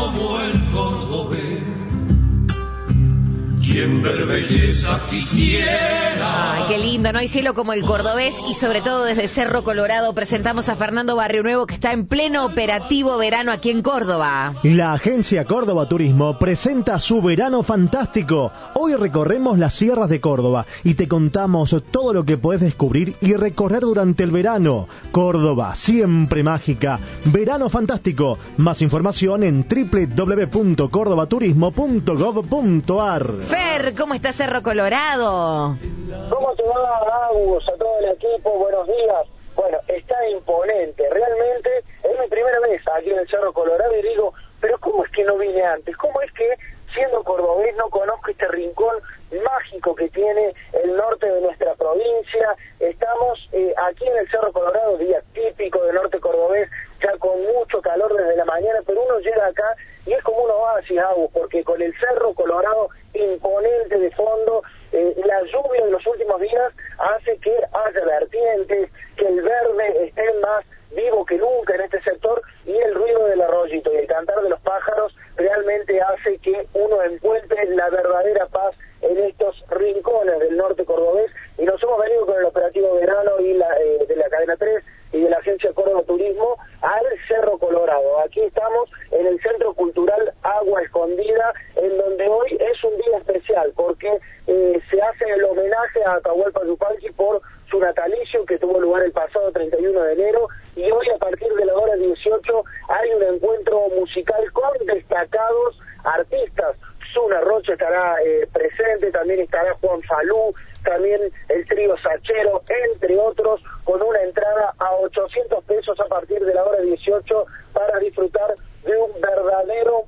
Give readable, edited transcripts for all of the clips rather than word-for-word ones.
como el cordobés. Quien ver belleza quisiera. Ay, qué lindo, no hay cielo como el cordobés. Y sobre todo desde Cerro Colorado presentamos a Fernando Barrio Nuevo, que está en pleno operativo verano aquí en Córdoba. La agencia Córdoba Turismo presenta su verano fantástico. Hoy recorremos las sierras de Córdoba y te contamos todo lo que puedes descubrir y recorrer durante el verano. Córdoba, siempre mágica. Verano fantástico. Más información en www.cordobaturismo.gov.ar. Fer, ¿cómo está Cerro Colorado? ¿Cómo te va, Agus? A todo el equipo, buenos días. Bueno, está imponente, realmente es mi primera vez aquí en el Cerro Colorado y digo, pero ¿cómo es que no vine antes? ¿Cómo es que siendo cordobés no conozco este rincón mágico que tiene el norte de nuestra provincia? Estamos aquí en el Cerro Colorado, día típico del norte cordobés, ya con mucho calor desde la mañana, pero uno llega acá y es como un oasis, Agus, porque con el Cerro Colorado imponente de fondo, la lluvia de los últimos días hace que haya vertientes, que el verde esté más vivo que nunca en este sector, y el ruido del arroyito y el cantar de los pájaros realmente hace que uno encuentre la verdadera paz en estos rincones del norte cordobés. Y nos hemos venido con el operativo verano y de la cadena 3 y de la agencia Córdoba Turismo al Cerro Colorado. Aquí estamos en el Centro Cultural Agua Escondida, en donde hoy es un día especial porque se hace el homenaje a Atahualpa Yupanqui por su natalicio que tuvo lugar el pasado 31 de enero, y hoy a partir de la hora 18 hay un encuentro musical con destacados artistas. Zuna Rocha estará presente, también estará Juan Falú, también el trío Sachero, entre otros, con una entrada a 800 pesos a partir de la hora 18 para disfrutar de un verdadero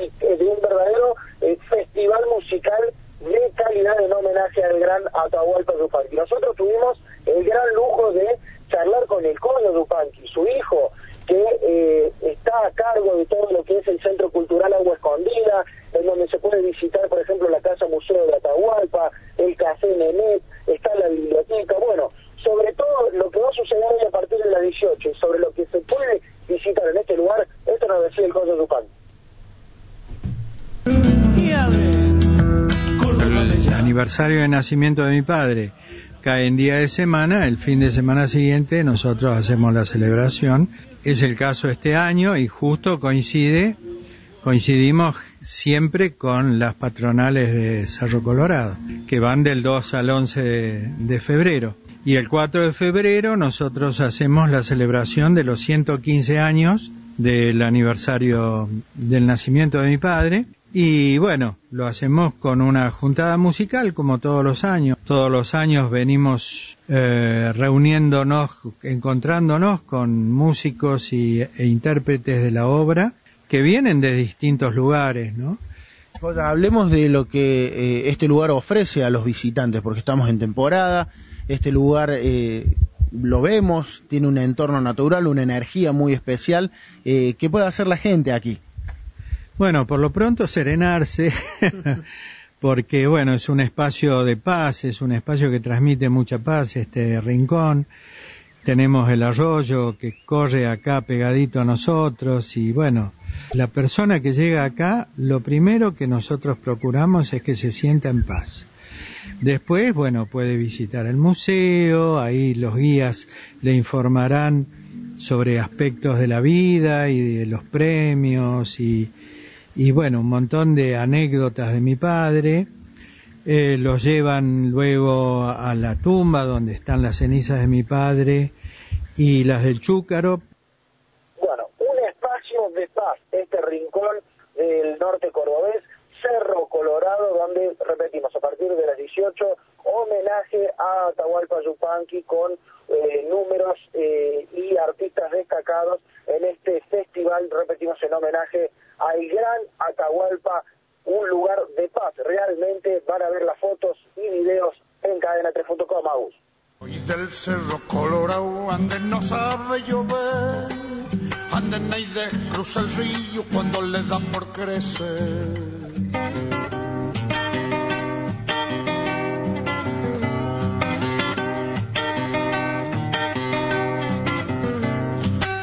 festival musical de calidad en homenaje al gran Atahualpa Yupanqui. Nosotros tuvimos el gran lujo de charlar con el Cono Yupanqui, su hijo, que está a cargo de todo lo que es el Centro Cultural Agua Escondida, en donde se puede visitar, por ejemplo, la Casa Museo de Atahualpa, el Café Nenet, está la biblioteca. Bueno, sobre todo lo que va a suceder hoy a partir de las 18 y sobre lo que se puede visitar en este lugar, esto nos decía el Cono Yupanqui. El aniversario de nacimiento de mi padre cae en día de semana, el fin de semana siguiente nosotros hacemos la celebración. Es el caso este año y justo coincidimos siempre con las patronales de Cerro Colorado, que van del 2 al 11 de febrero. Y el 4 de febrero nosotros hacemos la celebración de los 115 años del aniversario del nacimiento de mi padre. Y bueno, lo hacemos con una juntada musical como todos los años. Todos los años venimos reuniéndonos, encontrándonos con músicos e intérpretes de la obra que vienen de distintos lugares, ¿no? Ahora, hablemos de lo que este lugar ofrece a los visitantes, porque estamos en temporada. Este lugar lo vemos, tiene un entorno natural, una energía muy especial. ¿Qué puede hacer la gente aquí? Bueno, por lo pronto serenarse, porque bueno, es un espacio de paz, es un espacio que transmite mucha paz, este rincón. Tenemos el arroyo que corre acá pegadito a nosotros y bueno, la persona que llega acá, lo primero que nosotros procuramos es que se sienta en paz. Después, bueno, puede visitar el museo, ahí los guías le informarán sobre aspectos de la vida y de los premios y bueno, un montón de anécdotas de mi padre. Los llevan luego a la tumba donde están las cenizas de mi padre y las del Chúcaro. Bueno, un espacio de paz, este rincón del norte cordobés, Cerro Colorado, donde, repetimos, a partir de las 18, homenaje a Atahualpa Yupanqui con números y artistas destacados en este festival, repetimos, en homenaje al gran Atahualpa, un lugar de paz. Realmente van a ver las fotos y videos en cadena3.com, Agus. Hoy del Cerro Colorado, anden no sabe llover, anden ahí de cruza el río cuando le da por crecer.